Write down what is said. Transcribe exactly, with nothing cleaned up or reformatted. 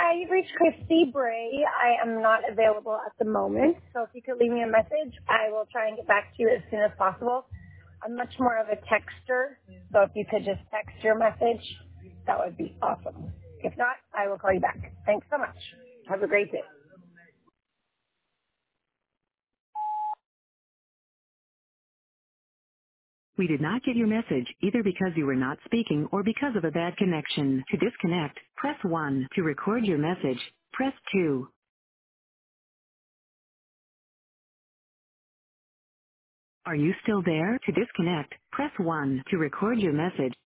Hi, you've reached Christy Bray. I am not available at the moment, so if you could leave me a message, I will try and get back to you as soon as possible. I'm much more of a texter, so if you could just text your message, that would be awesome. If not, I will call you back. Thanks so much. Have a great day. We did not get your message, either because you were not speaking or because of a bad connection. To disconnect, press one. To record your message, press two. Are you still there? To disconnect, press one. To record your message,